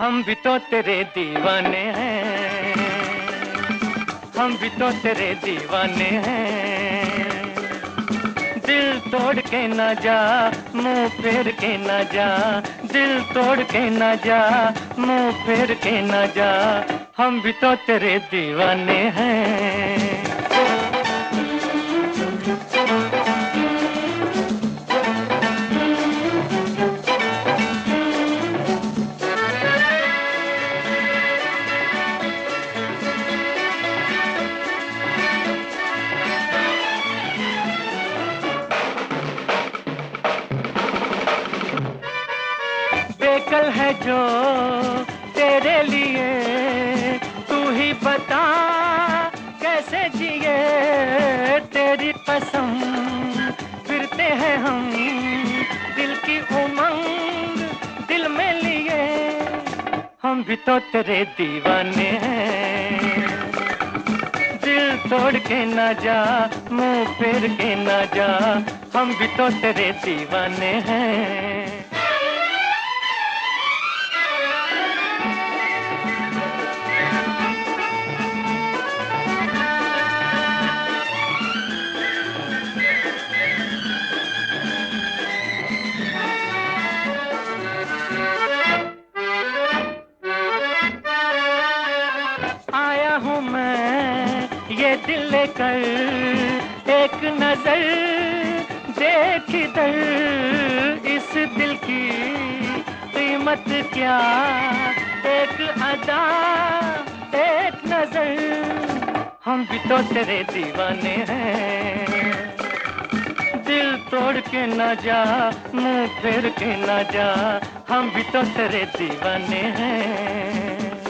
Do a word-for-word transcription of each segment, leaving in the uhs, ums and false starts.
हम भी तो तेरे दीवाने हैं, हम भी तो तेरे दीवाने हैं। दिल तोड़ के ना जा, मुंह फेर के ना जा, दिल तोड़ के ना जा, मुंह फेर के ना जा, हम भी तो तेरे दीवाने हैं। बेकल है जो तेरे लिए, तू ही बता कैसे जिए। तेरी कसम फिरते हैं हम, दिल की उमंग दिल में लिए, हम भी तो तेरे दीवाने हैं। दिल तोड़ के ना जा, मुंह फेर के ना जा, हम भी तो तेरे दीवाने हैं। आया हूँ मैं ये दिल लेकर, एक नजर देख इधर, इस दिल की कीमत क्या, एक अदा एक नजर, हम भी तो तेरे दीवाने हैं। दिल तोड़ के ना जा, मुंह फेर के ना जा, हम भी तो तेरे दीवाने हैं।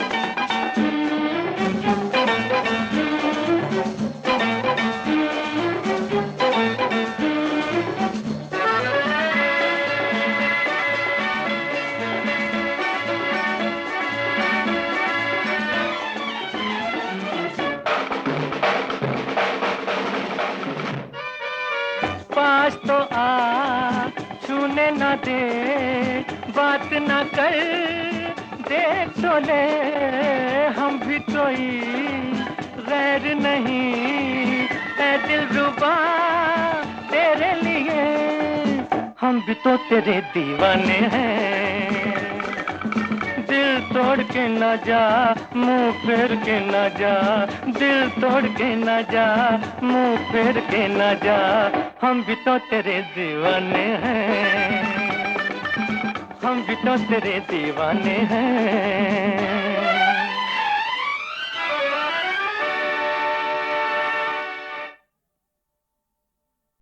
पास तो आ, छूने न दे, बात न कर, देख तो ले, हम भी कोई गैर नहीं, ऐ दिलरुबा तेरे लिए, हम भी तो तेरे दीवाने हैं। दिल तोड़ के ना जा, मुंह फेर के ना जा, दिल तोड़ के ना जा, मुंह फेर के ना जा, हम भी तो तेरे दीवाने हैं, हम भी तो तेरे दीवाने हैं।